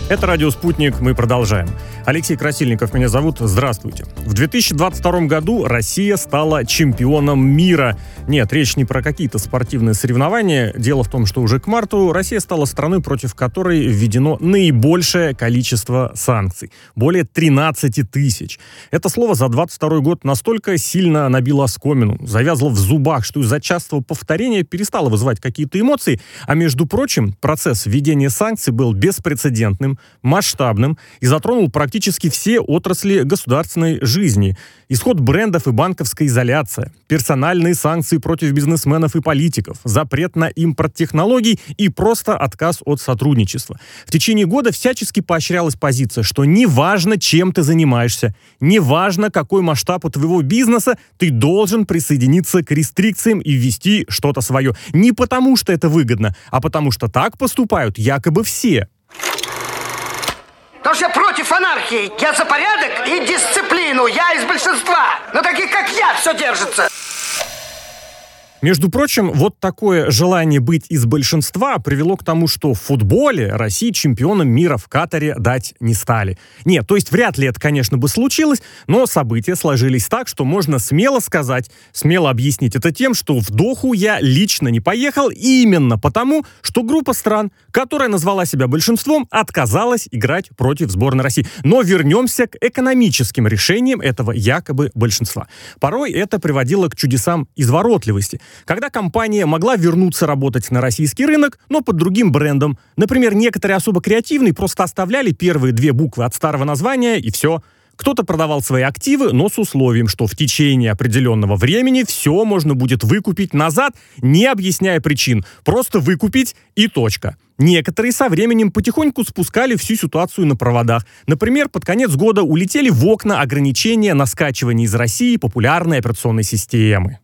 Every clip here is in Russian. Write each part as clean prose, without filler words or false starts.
Это «Радио Спутник», мы продолжаем. Алексей Красильников меня зовут, здравствуйте. В 2022 году Россия стала чемпионом мира. Нет, речь не про какие-то спортивные соревнования. Дело в том, что уже к марту Россия стала страной, против которой введено наибольшее количество санкций. Более 13 тысяч. Это слово за 22 год настолько сильно набило оскомину, завязло в зубах, что из-за частого повторения перестало вызывать какие-то эмоции. А между прочим, процесс введения санкций был беспрецедентным, масштабным и затронул практически все отрасли государственной жизни. Исход брендов и банковская изоляция, персональные санкции против бизнесменов и политиков, запрет на импорт технологий и просто отказ от сотрудничества. В течение года всячески поощрялась позиция, что неважно, чем ты занимаешься, неважно, какой масштаб у твоего бизнеса, ты должен присоединиться к рестрикциям и ввести что-то свое. Не потому, что это выгодно, а потому, что так поступают якобы все. Потому что я против анархии. Я за порядок и дисциплину. Я из большинства. Но таких, как я, все держится. Между прочим, вот такое желание быть из большинства привело к тому, что в футболе России чемпионом мира в Катаре дать не стали. Нет, то есть вряд ли это, конечно, бы случилось, но события сложились так, что можно смело сказать, смело объяснить это тем, что в Доху я лично не поехал именно потому, что группа стран, которая назвала себя большинством, отказалась играть против сборной России. Но вернемся к экономическим решениям этого якобы большинства. Порой это приводило к чудесам изворотливости. Когда компания могла вернуться работать на российский рынок, но под другим брендом. Например, некоторые особо креативные просто оставляли первые две буквы от старого названия, и все. Кто-то продавал свои активы, но с условием, что в течение определенного времени все можно будет выкупить назад, не объясняя причин. Просто выкупить и точка. Некоторые со временем потихоньку спускали всю ситуацию на проводах. Например, под конец года улетели в окна ограничения на скачивание из России популярной операционной системы.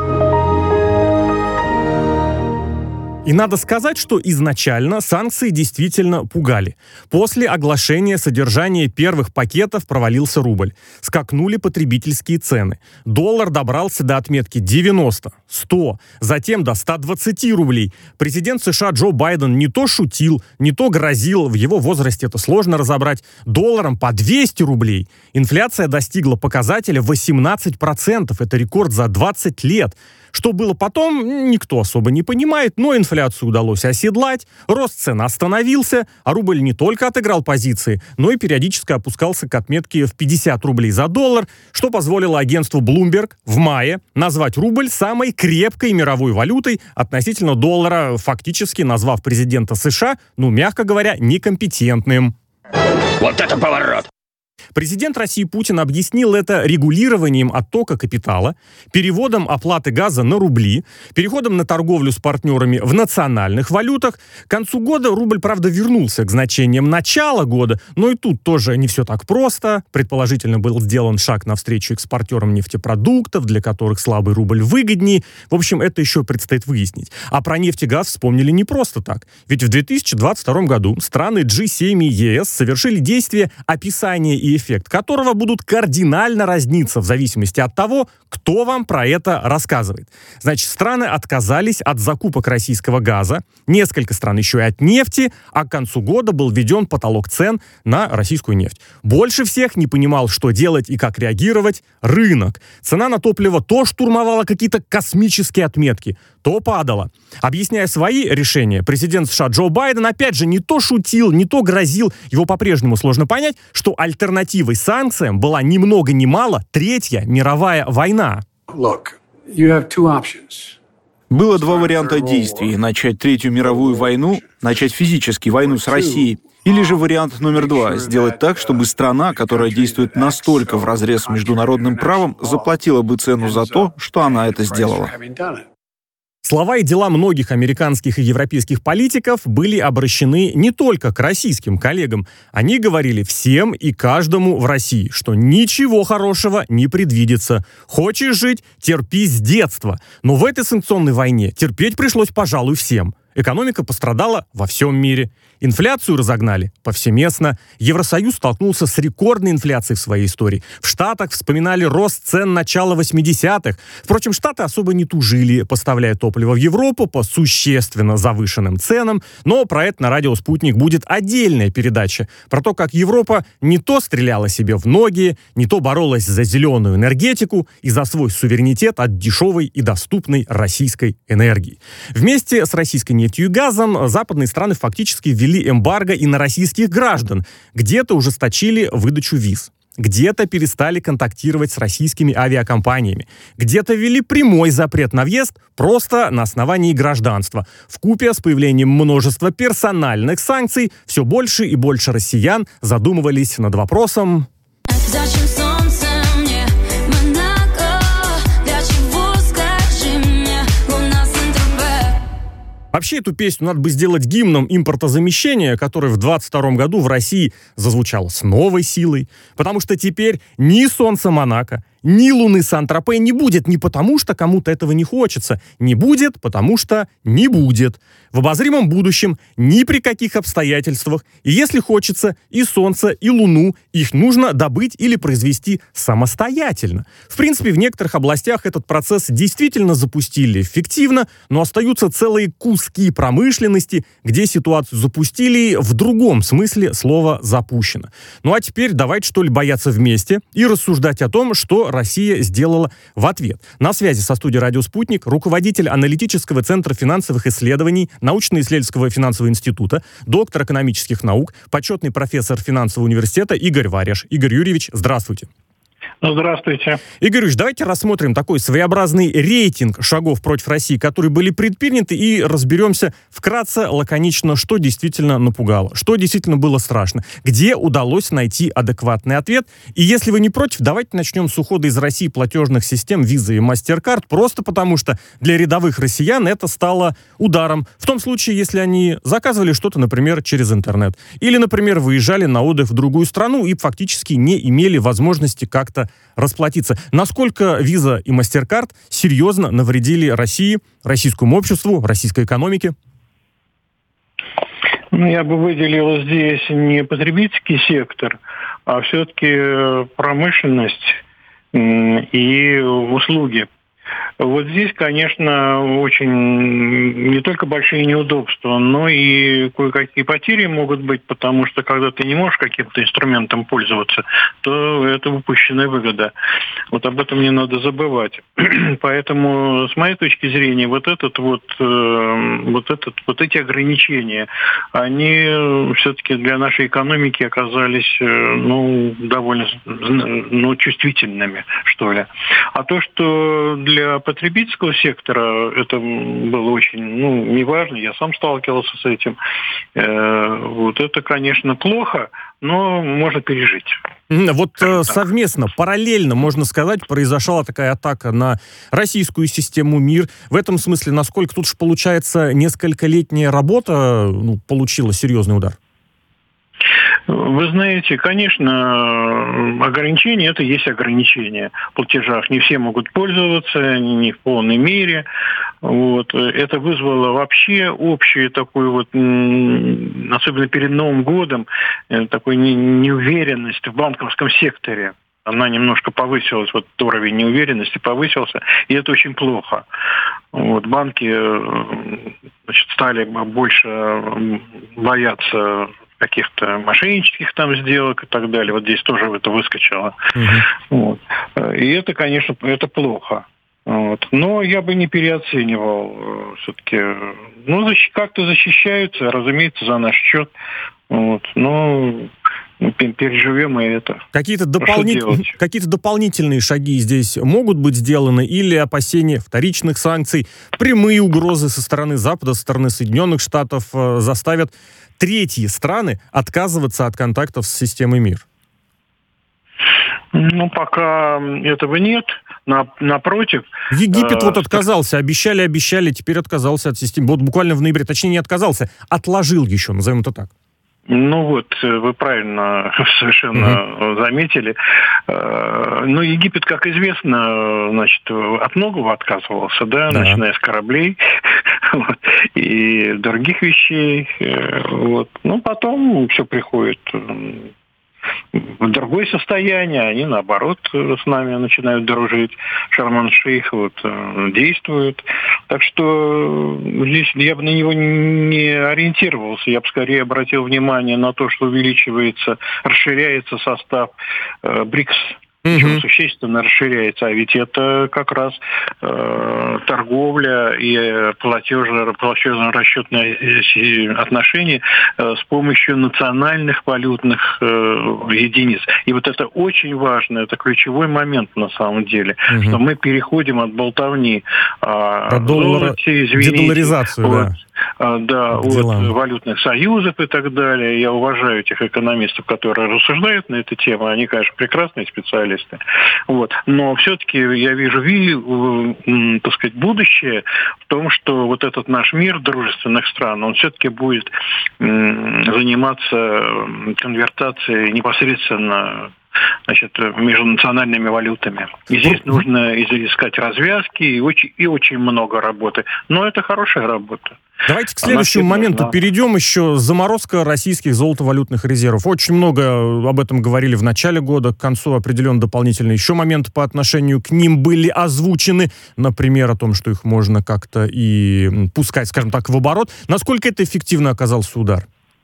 И надо сказать, что изначально санкции действительно пугали. После оглашения содержания первых пакетов провалился рубль. Скакнули потребительские цены. Доллар добрался до отметки 90, 100, затем до 120 рублей. Президент США Джо Байден не то шутил, не то грозил, в его возрасте это сложно разобрать, долларом по 200 рублей. Инфляция достигла показателя 18%. Это рекорд за 20 лет. Что было потом, никто особо не понимает, но инфляцию удалось оседлать, рост цен остановился, а рубль не только отыграл позиции, но и периодически опускался к отметке в 50 рублей за доллар, что позволило агентству Bloomberg в мае назвать рубль самой крепкой мировой валютой относительно доллара, фактически назвав президента США, мягко говоря, некомпетентным. Вот это поворот! Президент России Путин объяснил это регулированием оттока капитала, переводом оплаты газа на рубли, переходом на торговлю с партнерами в национальных валютах. К концу года рубль, правда, вернулся к значениям начала года, но и тут тоже не все так просто. Предположительно, был сделан шаг навстречу экспортерам нефтепродуктов, для которых слабый рубль выгоднее. В общем, это еще предстоит выяснить. А про нефть и газ вспомнили не просто так. Ведь в 2022 году страны G7 и ЕС совершили действие описания и эффект которого будут кардинально разниться в зависимости от того, кто вам про это рассказывает. Значит, страны отказались от закупок российского газа, несколько стран еще и от нефти, а к концу года был введен потолок цен на российскую нефть. Больше всех не понимал, что делать и как реагировать рынок. Цена на топливо то штурмовала какие-то космические отметки, то падала. Объясняя свои решения, президент США Джо Байден опять же не то шутил, не то грозил. Его по-прежнему сложно понять, что альтернативой санкциям была ни много ни мало Третья мировая война. Было два варианта действий. Начать Третью мировую войну, начать физически войну с Россией. Или же вариант номер два – сделать так, чтобы страна, которая действует настолько вразрез с международным правом, заплатила бы цену за то, что она это сделала. Слова и дела многих американских и европейских политиков были обращены не только к российским коллегам. Они говорили всем и каждому в России, что ничего хорошего не предвидится. Хочешь жить – терпи с детства. Но в этой санкционной войне терпеть пришлось, пожалуй, всем. Экономика пострадала во всем мире. Инфляцию разогнали повсеместно. Евросоюз столкнулся с рекордной инфляцией в своей истории. В Штатах вспоминали рост цен начала 80-х. Впрочем, Штаты особо не тужили, поставляя топливо в Европу по существенно завышенным ценам. Но про это на радио «Спутник» будет отдельная передача. Про то, как Европа не то стреляла себе в ноги, не то боролась за зеленую энергетику и за свой суверенитет от дешевой и доступной российской энергии. Вместе с российской нефтью и газом западные страны фактически ввели эмбарго и на российских граждан. Где-то ужесточили выдачу виз. Где-то перестали контактировать с российскими авиакомпаниями. Где-то ввели прямой запрет на въезд просто на основании гражданства. Вкупе с появлением множества персональных санкций все больше и больше россиян задумывались над вопросом: зачем солнце мне, Монако? Для чего, скажи мне, луна Сент-Тропе? Вообще, эту песню надо бы сделать гимном импортозамещения, который в 22 году в России зазвучал с новой силой. Потому что теперь ни солнца Монако, ни луны Сан-Тропе не будет не потому, что кому-то этого не хочется, не будет, потому что не будет. В обозримом будущем ни при каких обстоятельствах, и если хочется, и солнце, и луну, их нужно добыть или произвести самостоятельно. В принципе, в некоторых областях этот процесс действительно запустили эффективно, но остаются целые куски промышленности, где ситуацию запустили в другом смысле слова «запущено». Ну а теперь давайте, что ли, бояться вместе и рассуждать о том, что Россия сделала в ответ. На связи со студией «Радио Спутник» руководитель аналитического центра финансовых исследований научно-исследовательского финансового института, доктор экономических наук, почетный профессор финансового университета Игорь Варяж. Игорь Юрьевич, здравствуйте. Здравствуйте. Игорь Юрьевич, давайте рассмотрим такой своеобразный рейтинг шагов против России, которые были предприняты, и разберемся вкратце, лаконично, что действительно напугало, что действительно было страшно, где удалось найти адекватный ответ. И если вы не против, давайте начнем с ухода из России платежных систем Visa и MasterCard, просто потому что для рядовых россиян это стало ударом. В том случае, если они заказывали что-то, например, через интернет. Или, например, выезжали на отдых в другую страну и фактически не имели возможности как-то расплатиться. Насколько Visa и MasterCard серьезно навредили России, российскому обществу, российской экономике? Я бы выделил здесь не потребительский сектор, а все-таки промышленность и услуги. Вот здесь, конечно, очень не только большие неудобства, но и кое-какие потери могут быть, потому что когда ты не можешь каким-то инструментом пользоваться, то это упущенная выгода. Вот об этом не надо забывать. Поэтому, с моей точки зрения, вот эти ограничения, они все-таки для нашей экономики оказались, довольно, чувствительными, что ли. А то, что для потребительского сектора это было очень, неважно, я сам сталкивался с этим. Вот это, конечно, плохо, но можно пережить. Вот совместно, параллельно, можно сказать, произошла такая атака на российскую систему МИР. В этом смысле, насколько тут же получается, нескольколетняя работа получила серьезный удар? Вы знаете, конечно, ограничения – это есть ограничения в платежах. Не все могут пользоваться, не в полной мере. Вот. Это вызвало вообще общую такую особенно перед Новым годом, такую неуверенность в банковском секторе. Она немножко повысилась, уровень неуверенности повысился, и это очень плохо. Банки стали больше бояться каких-то мошеннических сделок и так далее. Вот здесь тоже это выскочило. И это, конечно, это плохо. Но я бы не переоценивал все-таки. Как-то защищаются, разумеется, за наш счет. Переживем и это. Какие-то дополнительные шаги здесь могут быть сделаны, или опасения вторичных санкций, прямые угрозы со стороны Запада, со стороны Соединенных Штатов заставят третьи страны отказываться от контактов с системой МИР? Пока этого нет. Напротив. Египет отказался, обещали, теперь отказался от системы. Буквально в ноябре, точнее не отказался, отложил еще, назовем это так. Вы правильно совершенно заметили. Египет, как известно, от многого отказывался, начиная с кораблей, вот, и других вещей. Вот. Но потом все приходит в другое состояние, они наоборот с нами начинают дружить. Шарман-Шейх действует. Так что здесь я бы на него не ориентировался, я бы скорее обратил внимание на то, что увеличивается, расширяется состав БРИКС. Причем существенно расширяется, а ведь это как раз торговля и платежно-расчетные отношения с помощью национальных валютных единиц. И вот это очень важно, это ключевой момент на самом деле, что мы переходим от болтовни до доллара, дедоларизацию, от валютных союзов и так далее. Я уважаю этих экономистов, которые рассуждают на эту тему. Они, конечно, прекрасные специалисты. Вот. Но все-таки я вижу, так сказать, будущее в том, что вот этот наш мир дружественных стран, он все-таки будет заниматься конвертацией непосредственно, значит, между национальными валютами. И здесь нужно искать развязки и очень много работы. Но это хорошая работа. Давайте к следующему моменту перейдем. Еще заморозка российских золотовалютных резервов. Очень много об этом говорили в начале года. К концу определенно дополнительно еще моменты по отношению к ним были озвучены. Например, о том, что их можно как-то и пускать, скажем так, в оборот. Насколько это эффективно оказался удар?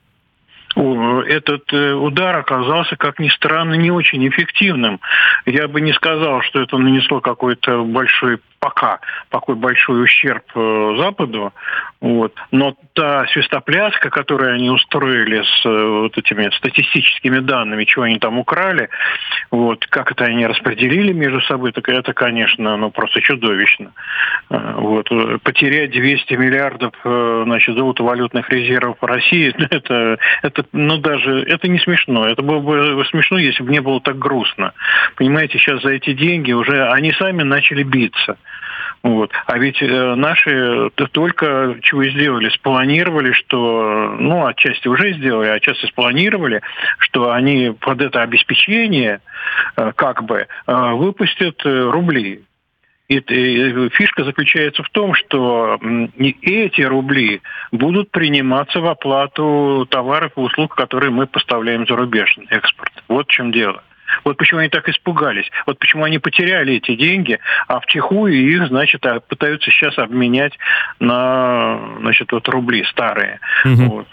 Этот удар оказался, как ни странно, не очень эффективным. Я бы не сказал, что это нанесло какой-то такой большой ущерб Западу. Вот. Но та свистопляска, которую они устроили с этими статистическими данными, чего они там украли, как это они распределили между собой, так это, конечно, просто чудовищно. Потерять 200 миллиардов золотовалютных резервов по России, это не смешно. Это было бы смешно, если бы не было так грустно. Понимаете, сейчас за эти деньги уже они сами начали биться. А ведь наши только чего сделали, спланировали, что, отчасти уже сделали, отчасти спланировали, что они под это обеспечение выпустят рубли. И фишка заключается в том, что эти рубли будут приниматься в оплату товаров и услуг, которые мы поставляем за рубеж, экспорт. Вот в чем дело. Вот почему они так испугались. Вот почему они потеряли эти деньги, а втихую их, пытаются сейчас обменять на, рубли старые. И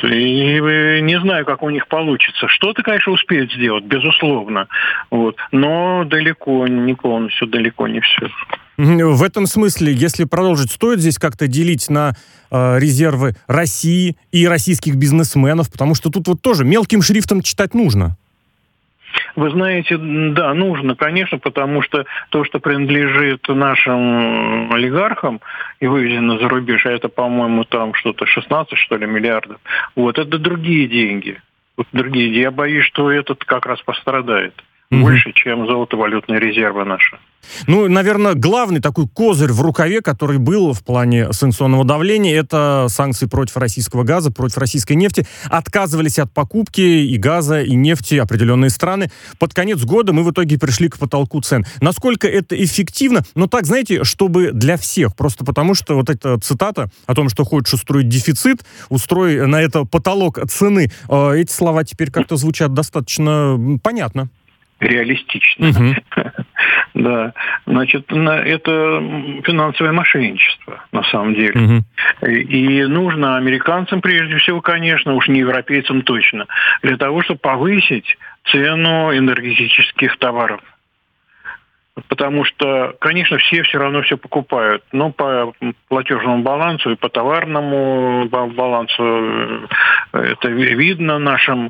не знаю, как у них получится. Что-то, конечно, успеют сделать, безусловно. Но далеко не полностью, далеко не все. В этом смысле, если продолжить, стоит здесь как-то делить на резервы России и российских бизнесменов, потому что тут тоже мелким шрифтом читать нужно. Вы знаете, да, нужно, конечно, потому что то, что принадлежит нашим олигархам и вывезено за рубеж, а это, по-моему, там что-то 16, миллиардов, это другие деньги. Я боюсь, что этот как раз пострадает больше, чем золотовалютные резервы наши. Наверное, главный такой козырь в рукаве, который был в плане санкционного давления, это санкции против российского газа, против российской нефти. Отказывались от покупки и газа, и нефти определенные страны. Под конец года мы в итоге пришли к потолку цен. Насколько это эффективно? Так, знаете, чтобы для всех. Просто потому, что эта цитата о том, что хочешь устроить дефицит, устрой на это потолок цены. Эти слова теперь как-то звучат достаточно понятно. Реалистично. Да. Это финансовое мошенничество, на самом деле. И нужно американцам, прежде всего, конечно, уж не европейцам точно, для того, чтобы повысить цену энергетических товаров. Потому что, конечно, все равно все покупают. Но по платежному балансу и по товарному балансу это видно нашему,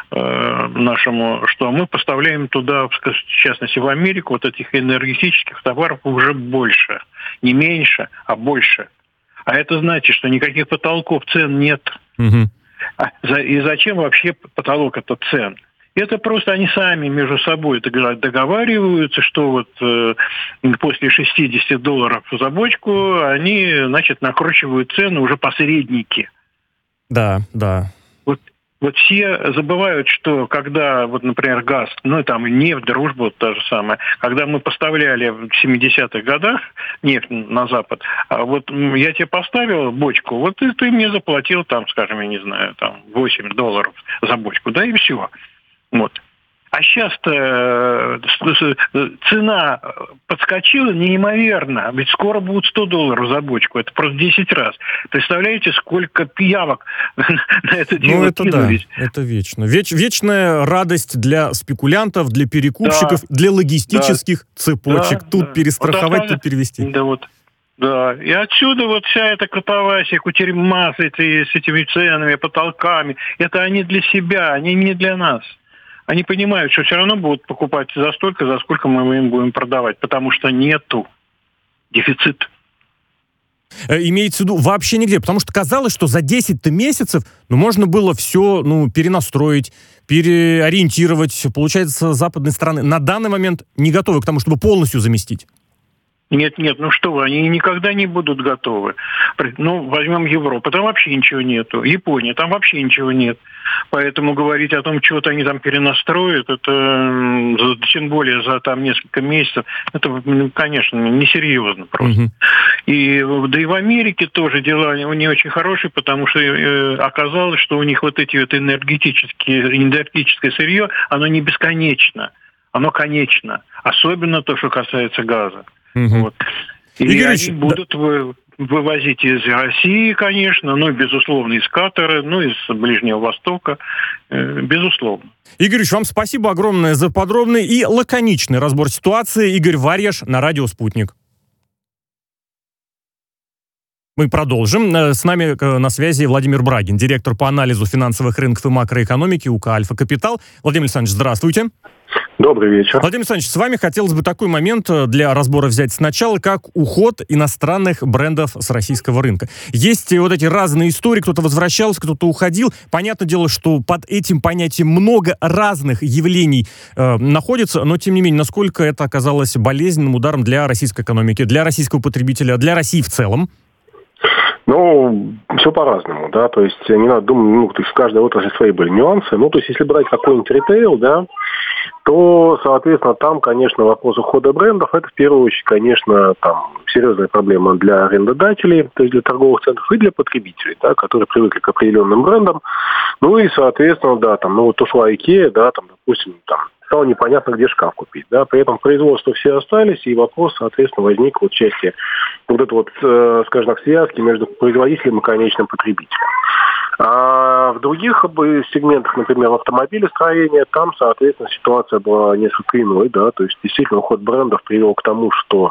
что мы поставляем туда, в частности, в Америку, этих энергетических товаров уже больше. Не меньше, а больше. А это значит, что никаких потолков цен нет. И зачем вообще потолок это цен? Это просто они сами между собой договариваются, что после $60 за бочку они, накручивают цену уже посредники. Да. Вот все забывают, что когда, вот, например, газ, ну, там, и нефть, дружба, вот та же самая, когда мы поставляли в 70-х годах нефть на Запад, а вот я тебе поставил бочку, вот ты мне заплатил, там, скажем, я не знаю, там, $8 за бочку, да, и все. Вот. А сейчас-то цена подскочила неимоверно. Ведь скоро будут $100 за бочку. Это просто 10 раз. Представляете, сколько пиявок на это дело кинулись? Да, это вечно. Вечная радость для спекулянтов, для перекупщиков, для логистических цепочек. Тут перестраховать, тут перевести. Да, вот. Да, и отсюда вот вся эта катавасия, кутерьма с этими ценами, потолками. Это они для себя, они не для нас. Они понимают, что все равно будут покупать за столько, за сколько мы им будем продавать, потому что нету дефицит. Имеется в виду вообще нигде, потому что казалось, что за 10 месяцев можно было все перенастроить, переориентировать. Получается, западные страны на данный момент не готовы к тому, чтобы полностью заместить. Нет, ну что вы, они никогда не будут готовы. Ну, возьмем Европу, там вообще ничего нету. Япония, там вообще ничего нет. Поэтому говорить о том, что-то они там перенастроят, это тем более за там несколько месяцев, это, конечно, несерьезно просто. Да и в Америке тоже дела не очень хорошие, потому что оказалось, что у них вот эти вот энергетическое сырье, оно не бесконечно, оно конечно. Особенно то, что касается газа. Вот. И Игорь, они будут вывозить из России, конечно, ну, безусловно, из Катара, ну, из Ближнего Востока, безусловно. Игорь Ильич, вам спасибо огромное за подробный и лаконичный разбор ситуации. Игорь Варьяш на радио «Спутник». Мы продолжим. С нами на связи Владимир Брагин, директор по анализу финансовых рынков и макроэкономики УК «Альфа Капитал». Владимир Александрович, здравствуйте. Добрый вечер. Владимир Александрович, с вами хотелось бы такой момент для разбора взять сначала, как уход иностранных брендов с российского рынка. Есть вот эти разные истории, кто-то возвращался, кто-то уходил. Понятное дело, что под этим понятием много разных явлений находится, но тем не менее, насколько это оказалось болезненным ударом для российской экономики, для российского потребителя, для России в целом? Ну, все по-разному, да, то есть не надо думать, то есть в каждой отрасли свои были нюансы. Ну, то есть если брать какой-нибудь ритейл, да, то, соответственно, там, конечно, вопрос ухода брендов, это в первую очередь, конечно, там серьезная проблема для арендодателей, то есть для торговых центров и для потребителей, да, которые привыкли к определенным брендам. Ну и, соответственно, да, там, ну вот ушла IKEA, да, там, допустим, там, стало непонятно, где шкаф купить, да, при этом производства все остались, и вопрос, соответственно, возник вот в части вот этой вот, скажем так, связки между производителем и конечным потребителем. А в других сегментах, например, автомобилестроения, там, соответственно, ситуация была несколько иной, да, то есть действительно уход брендов привел к тому, что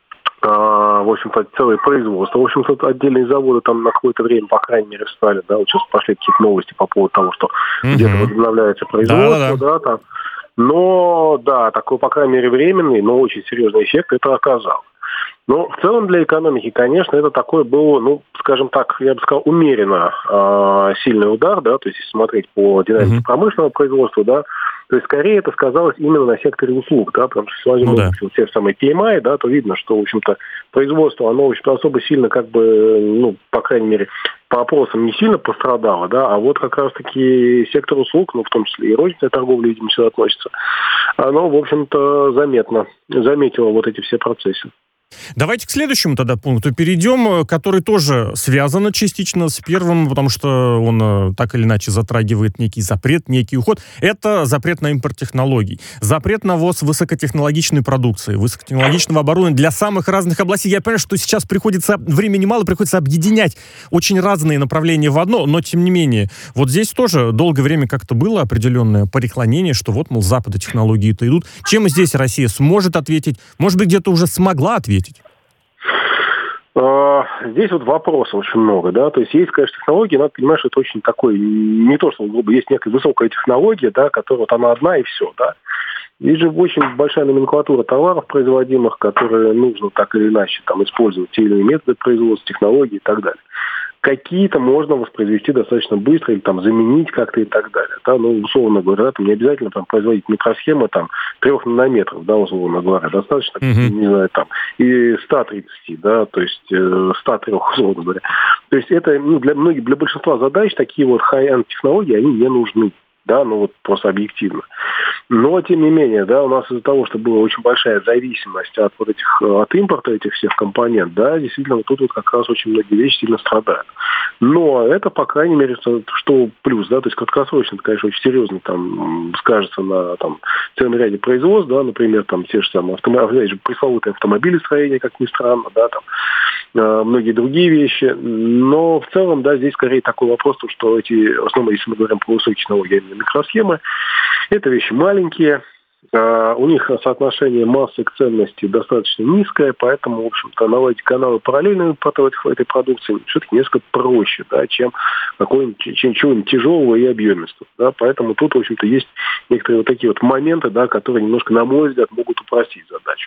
в общем-то, целое производство. В общем-то, отдельные заводы там на какое-то время, по крайней мере, встали, да, вот сейчас пошли какие-то новости по поводу того, что где-то возобновляется производство, да, там. Но, да, такой, по крайней мере, временный, но очень серьезный эффект это оказал. Но в целом для экономики, конечно, это такой был, ну, скажем так, я бы сказал, умеренно сильный удар, да, то есть если смотреть по динамике промышленного производства, да, то есть скорее это сказалось именно на секторе услуг, да, потому что если возьмем те самые PMI, да, то видно, что, в общем-то, производство, оно, в общем-то, особо сильно, как бы, ну, по крайней мере, по опросам не сильно пострадало, да, а вот как раз-таки сектор услуг, ну, в том числе и розничная торговля, видимо, сюда относится, оно, в общем-то, заметило вот эти все процессы. Давайте к следующему тогда пункту перейдем, который тоже связан частично с первым, потому что он так или иначе затрагивает некий запрет, некий уход. Это запрет на импорт технологий. Запрет на ввоз высокотехнологичной продукции, высокотехнологичного оборудования для самых разных областей. Я понимаю, что сейчас времени мало, приходится объединять очень разные направления в одно, но тем не менее. Вот здесь тоже долгое время как-то было определенное преклонение, что вот, мол, с Запада технологии-то идут. Чем здесь Россия сможет ответить? Может быть, где-то уже смогла ответить? Здесь вот вопросов очень много, да, то есть, конечно, технологии, надо понимать, что это очень такой, не то, что есть некая высокая технология, да, которая вот она одна и все, да. Есть же очень большая номенклатура товаров производимых, которые нужно так или иначе там использовать те или иные методы производства, технологии и так далее. какие-то можно воспроизвести достаточно быстро или там заменить как-то и так далее. Да? Ну, условно говоря, там не обязательно там производить микросхемы там 3 нанометров, да, условно говоря. Достаточно, не знаю, там и 130, да, то есть 103, условно говоря. То есть это для большинства задач такие вот high-end технологии, они не нужны. Да, ну вот просто объективно. Но, тем не менее, да, у нас из-за того, что была очень большая зависимость от вот этих, от импорта этих всех компонент, да, действительно, вот тут вот как раз очень многие вещи сильно страдают. Но это, по крайней мере, что плюс, да, то есть краткосрочно, это, конечно, очень серьезно там скажется на там целом ряде производств, да, например, там те же самые пресловутые автомобилестроения, как ни странно, да, там многие другие вещи. Но в целом, да, здесь скорее такой вопрос, что эти, в основном, если мы говорим про высокие технологии, микросхемы, это вещи маленькие, у них соотношение массы к ценности достаточно низкое, поэтому, в общем-то, наладить каналы параллельно этой продукции все-таки несколько проще, да, чем чего-нибудь тяжелого и объемистого. Да, поэтому тут, в общем-то, есть некоторые вот такие вот моменты, да, которые немножко, на мой взгляд, могут упростить задачу.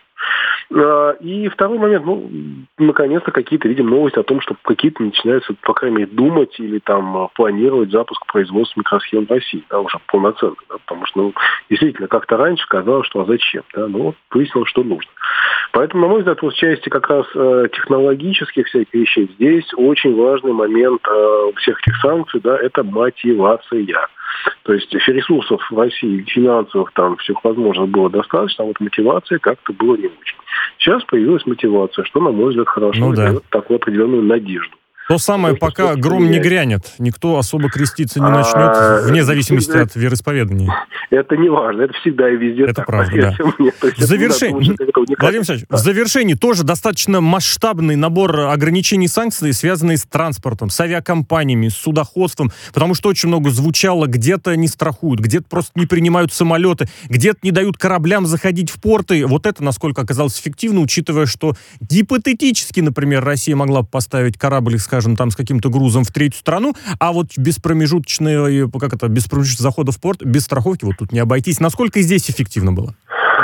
И второй момент, наконец-то какие-то видим новости о том, что какие-то начинаются, по крайней мере, думать или там планировать запуск производства микросхем в России, да, уже полноценно, да, потому что, действительно, как-то раньше казалось, что зачем, да, но выяснилось, что нужно. Поэтому, на мой взгляд, вот в части как раз технологических всяких вещей здесь очень важный момент всех этих санкций, да, это мотивация. То есть ресурсов в России, финансовых, там, всех возможных было достаточно, а вот мотивация как-то было не очень. Сейчас появилась мотивация, что, на мой взгляд, хорошо, дает такую определенную надежду. То самое, пока гром не грянет, никто особо креститься не начнет, вне зависимости от вероисповедания. Это не важно, это всегда и везде это так. Правда, да. В завершении, Владимир Александрович, в завершении тоже достаточно масштабный набор ограничений и санкций, связанные с транспортом, с авиакомпаниями, с судоходством, потому что очень много звучало, где-то не страхуют, где-то просто не принимают самолеты, где-то не дают кораблям заходить в порты. Вот это, насколько оказалось эффективно, учитывая, что гипотетически, например, Россия могла бы поставить корабль, скажем, там с каким-то грузом в третью страну, а вот без промежуточного захода в порт, без страховки, вот тут не обойтись. Насколько здесь эффективно было?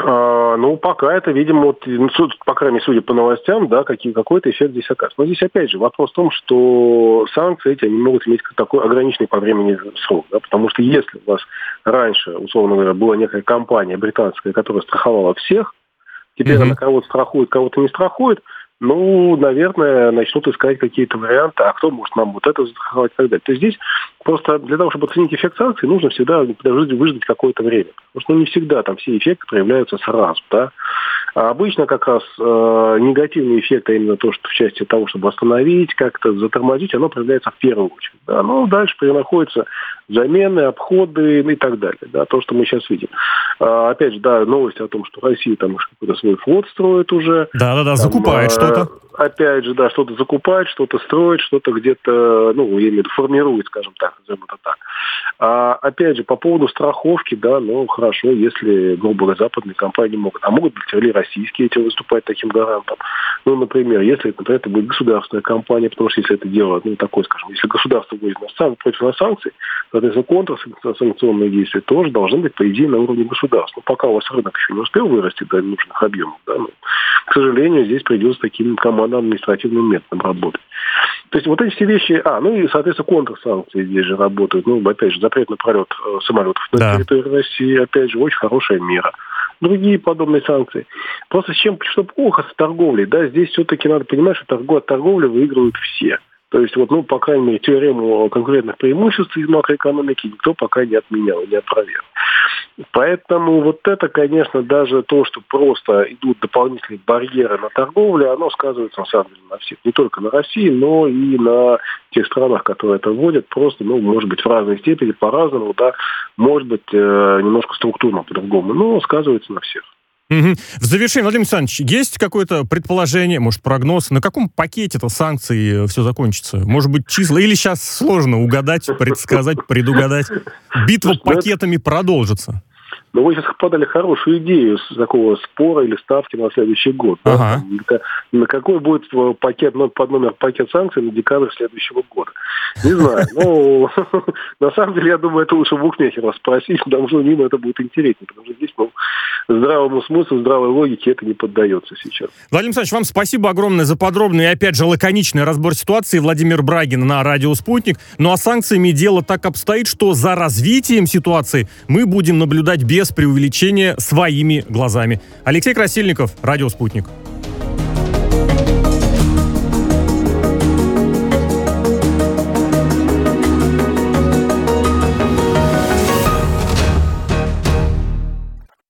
Пока это, видимо, по крайней мере, судя по новостям, да, какой-то эффект здесь оказывается. Но здесь, опять же, вопрос в том, что санкции эти, они могут иметь такой ограниченный по времени срок, да, потому что если у вас раньше, условно говоря, была некая компания британская, которая страховала всех, теперь она кого-то страхует, кого-то не страхует, наверное, начнут искать какие-то варианты, а кто может нам вот это застраховать и так далее. То есть здесь просто для того, чтобы оценить эффект санкций, нужно всегда выждать какое-то время. Потому что не всегда там все эффекты проявляются сразу, да. А обычно как раз негативный эффект, а именно то, что в части того, чтобы остановить, как-то затормозить, оно проявляется в первую очередь. Да. Дальше находятся замены, обходы и так далее. Да, то, что мы сейчас видим. Опять же, да, новости о том, что Россия там какой-то свой флот строит уже. Да, закупает что-то. Опять же, да, что-то закупает, что-то строит, что-то где-то, я имею в виду, формирует, скажем так, назовем это так. Опять же, по поводу страховки, да, хорошо, если, грубо говоря, западные компании могут. А могут быть ли российские эти выступать таким гарантом? Например, если, например, это будет государственная компания, потому что если это дело, такое, скажем, если государство будет против нас санкций, то, соответственно, контрсанкционные действия тоже должны быть, по идее, на уровне государства. Пока у вас рынок еще не успел вырасти до нужных объемов, да, к сожалению, здесь придется таким командам административным методом работать. То есть вот эти все вещи, и, соответственно, контрсанкции здесь же работают. Опять же, запрет на пролет самолетов на территории России, опять же, очень хорошая мера. Другие подобные санкции. Просто что плохо с торговлей, да, здесь все-таки надо понимать, что от торговли выигрывают все. То есть, по крайней мере, теорему конкурентных преимуществ из макроэкономики никто пока не отменял, не опроверг. Поэтому вот это, конечно, даже то, что просто идут дополнительные барьеры на торговлю, оно сказывается, на самом деле, на всех. Не только на России, но и на тех странах, которые это вводят. Просто, может быть, в разной степени, по-разному, да, может быть, немножко структурно по-другому, но сказывается на всех. В завершение, Владимир Александрович, есть какое-то предположение, может, прогноз, на каком пакете-то санкций все закончится? Может быть, числа? Или сейчас сложно угадать, предсказать, предугадать? Битва пакетами продолжится? Но вы сейчас подали хорошую идею с такого спора или ставки на следующий год. Ага. Да? На какой будет пакет, под номер пакет санкций на декабрь следующего года? Не знаю. Ну, на самом деле, я думаю, это лучше букмекеров спросить, потому что им это будет интереснее. Потому что здесь, здравому смыслу, здравой логике это не поддается сейчас. Владимир Александрович, вам спасибо огромное за подробный и, опять же, лаконичный разбор ситуации. Владимир Брагин на радио «Спутник». Ну а санкциями дело так обстоит, что за развитием ситуации мы будем наблюдать без преувеличения своими глазами. Алексей Красильников, радио «Спутник».